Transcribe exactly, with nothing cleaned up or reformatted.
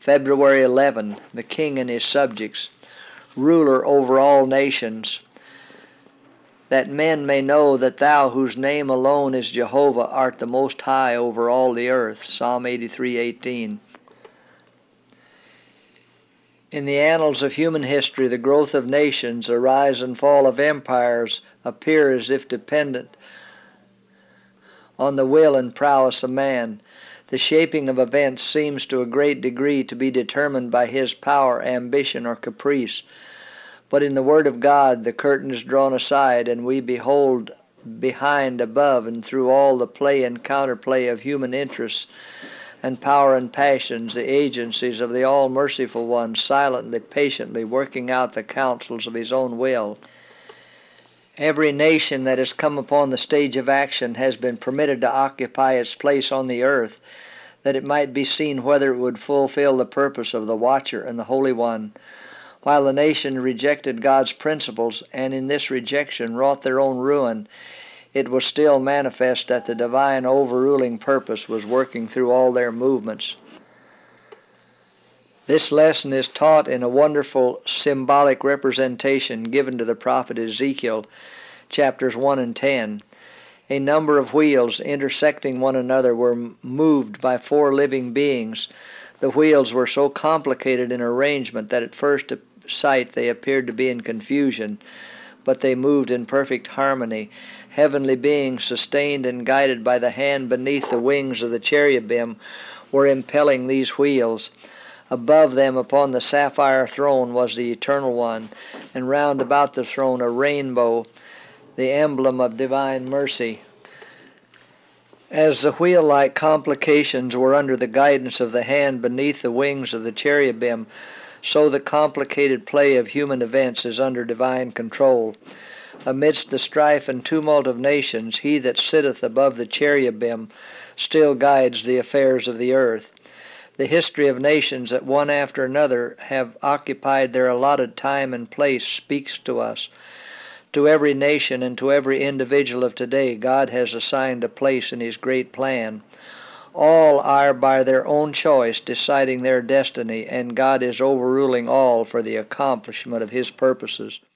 February eleventh, the King and his subjects, ruler over all nations, that men may know that thou, whose name alone is Jehovah, art the Most High over all the earth. Psalm eighty-three eighteen. In the annals of human history, the growth of nations, the rise and fall of empires appear as if dependent on the will and prowess of man. The shaping of events seems to a great degree to be determined by his power, ambition, or caprice. But in the Word of God the curtain is drawn aside, and we behold behind, above, and through all the play and counterplay of human interests and power and passions, the agencies of the all-merciful One, silently, patiently working out the counsels of his own will. Every nation that has come upon the stage of action has been permitted to occupy its place on the earth, that it might be seen whether it would fulfill the purpose of the Watcher and the Holy One. While the nation rejected God's principles, and in this rejection wrought their own ruin, it was still manifest that the divine overruling purpose was working through all their movements. This lesson is taught in a wonderful symbolic representation given to the prophet Ezekiel, chapters one and ten. A number of wheels intersecting one another were moved by four living beings. The wheels were so complicated in arrangement that at first sight they appeared to be in confusion, but they moved in perfect harmony. Heavenly beings, sustained and guided by the hand beneath the wings of the cherubim, were impelling these wheels. Above them upon the sapphire throne was the Eternal One, and round about the throne a rainbow, the emblem of divine mercy. As the wheel-like complications were under the guidance of the hand beneath the wings of the cherubim, so the complicated play of human events is under divine control. Amidst the strife and tumult of nations, he that sitteth above the cherubim still guides the affairs of the earth. The history of nations that one after another have occupied their allotted time and place speaks to us. To every nation and to every individual of today, God has assigned a place in his great plan. All are by their own choice deciding their destiny, and God is overruling all for the accomplishment of his purposes.